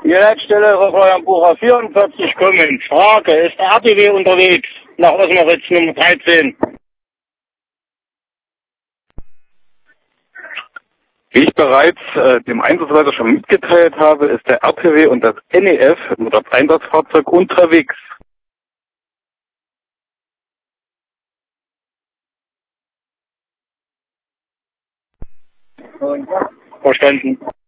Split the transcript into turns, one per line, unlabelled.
Die Leitstelle Florian-Bucher 44 kommen. Frage, ist der RTW unterwegs nach Osnabrück Nummer 13?
Wie ich bereits dem Einsatzleiter schon mitgeteilt habe, ist der RTW und das NEF mit das Einsatzfahrzeug unterwegs.
Verstanden.